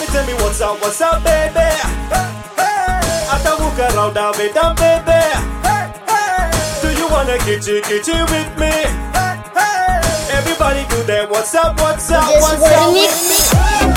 tell me what's up, baby. Atamuka rauda vedam, baby. Do you wanna kitty with me? Everybody do that. What's up, what's up, what's up?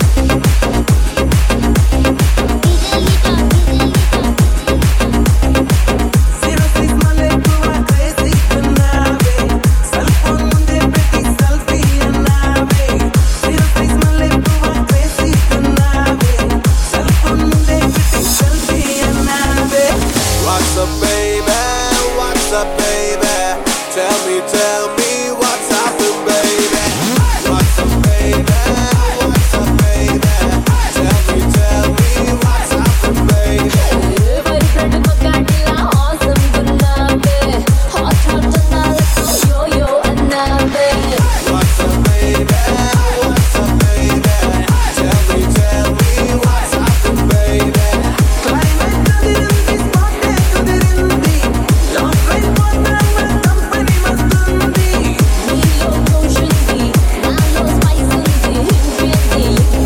Tell me what's happened, baby. What's up, baby? What's up, baby? Tell me what's happened, baby. Everybody friend magandila awesome gunabe. Hot janala yo anabe. What's up, baby? What's up, baby? Tell me what's happened, baby. Climate kudirindi, spot kudirindi. Long ride potham company mastundi. Nilo noshindi, nalo spice undi, hindi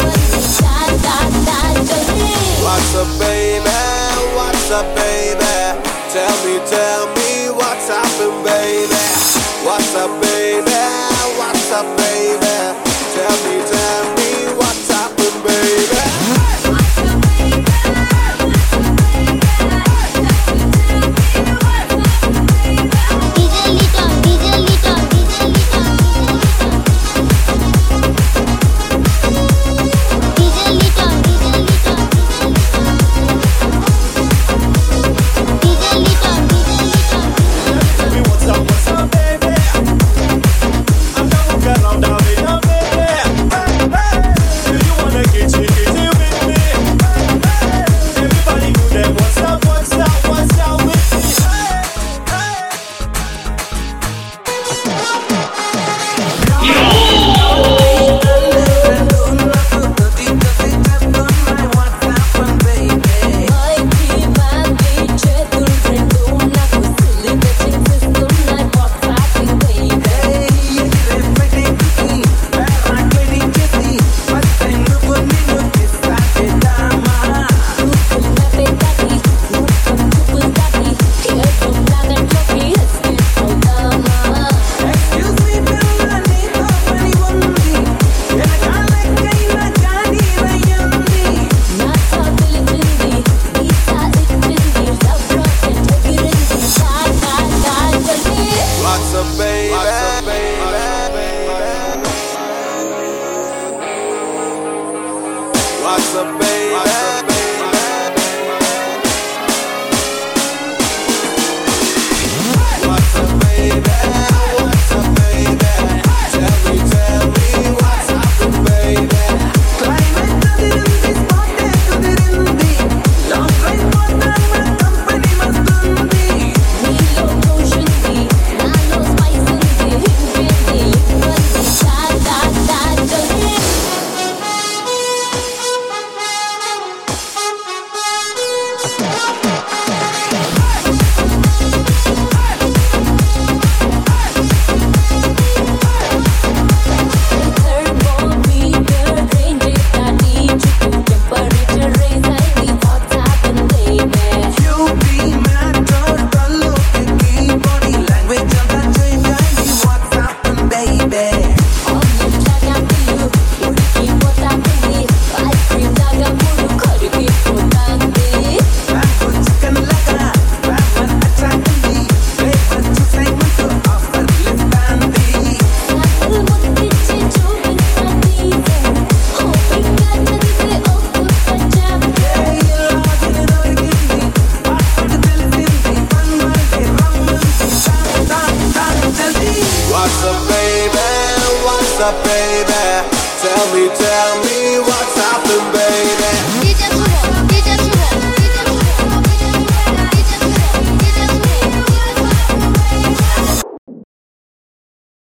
da jodi. What's up, baby? What's up, baby? Tell me what's happened, baby. What's up, baby? What's up, baby? Tell me what's happened, baby. Tell me what's up, baby. Atamuka rauda vedam, baby. Do you wanna kitty with me? Everybody do that. What's up, what's up with me? What's up, baby? What's up, baby?